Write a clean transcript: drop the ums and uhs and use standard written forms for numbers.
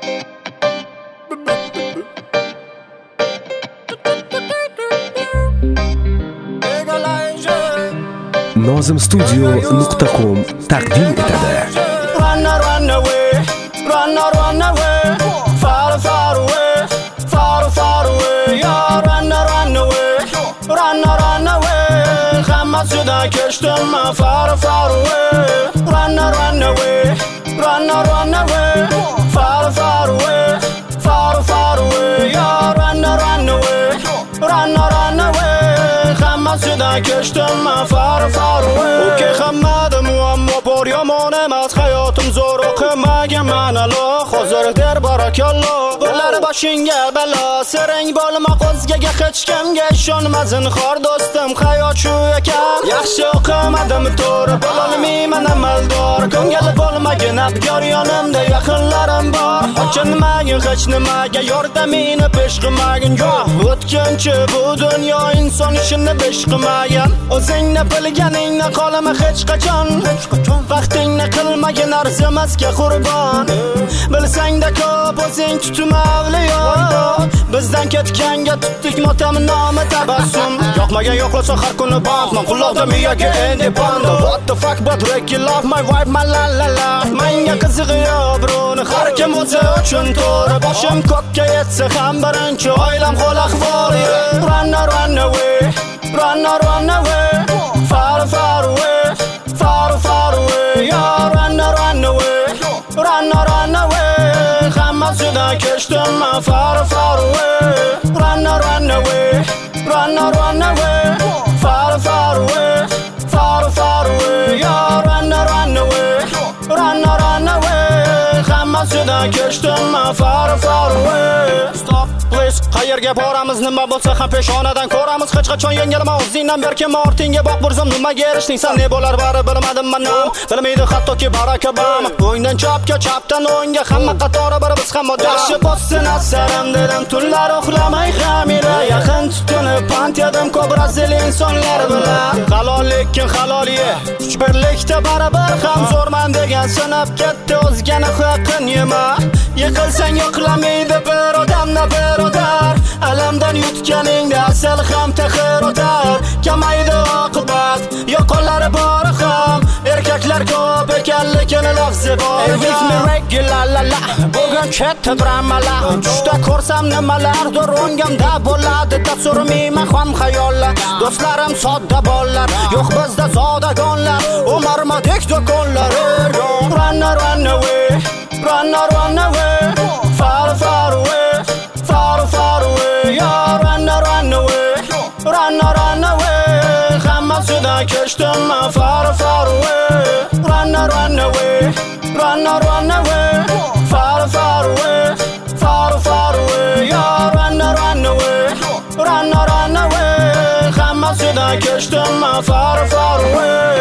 nozimstudio.com taqdim etadi. Run away, run away, far away, far away, yeah, run away, run away, hammasiga kechdim, far away, run away, run away, far away, far away, yeah, run away, away, hammasiga kechdim, far away. Okay, hammadim muammo bor, yomon emas hayotim zo'r, o'qimagan ma'nalo, hozir der barakalloh. Bo'lar boshingga balo, sering bo'lma qo'zgaga, hech kimga ishonma zinhor do'stim, hayot shu ekan. Yaxshi o'qimadim to'g'ri, bo'lolmayman amaldor, ko'ngil bo'lmagin abgor, yonimda yaqinlarim bor. Achinmagin hech nimaga, yordamini pesh qilmagin, yo'q o'tkinchi bu dunyo, inson ishini besh qilmagan. O'zingni bilganingni qolma hech qachon, vaqtingni qilmagin arzimasga qurbon. Bilsang-da ko'p o'zing tutma avliyo, bizdan ketganga tutdik motam nomi tabassum. Yoqmagan yo'qlasa har kuni bandman, quloqda miyaga endi band. What the fuck but break you love my vibe, my la la la. Menga qizig'i yo'q bruni, har kim o'zi uchun to'g'ri. Boshim ko'kka yetsa ham birinchi oilam qo'l ahvol. Run away, run away, far away, far away, yeah, run away, run away, hammasiga kechdim, far away, run away, run away, far away, far away, yeah, run away, away, hammasiga kechdim, far away. Stop please, qayerga boramiz, nima bo'lsa ham peshonadan ko'ramiz, hech qachon yengilma o'zingdan berkin ortingga boq, burzum nimaga erishding san, ne bo'lar bari bilmadim manam, bilmaydi hattoki Barack Obama. O'ngdan chapga, chapdan o'ngga, hamma qatori bir biz ham odam. Yaxshi bo'lsin asarim dedim, tunlar uxlamay xamira, yaqin tutunib pand yedim ko'p razil insonlar bilan. Halollikkin haloliye, kuch birlikda barabar ham zo'rman degan sinib ketdi, o'zgani haqqin yema. Yiqilsang yo'qlamaydi bir odamna birodar, alamdan yutganingda asal ham taxir o'tar. Kamaydi oqibat, yo'qollari bor ham, erkaklar ko'p ekan lekin lafzi bor. With me regular la la, bugun chetda dramala, tushda ko'rsam nimalardir o'ngamda bo'ladi, tasvirmayman ham xayollar. Do'stlarim sodda bollar, yo'q bizda zodagonlar, umarmadik do'konlar. Run away, run away, far away, far away, yeah, run away, run away, hammasiga kechdim, far away, run away, run away, far away, far away, yeah, run away, hammasiga kechdim, far away.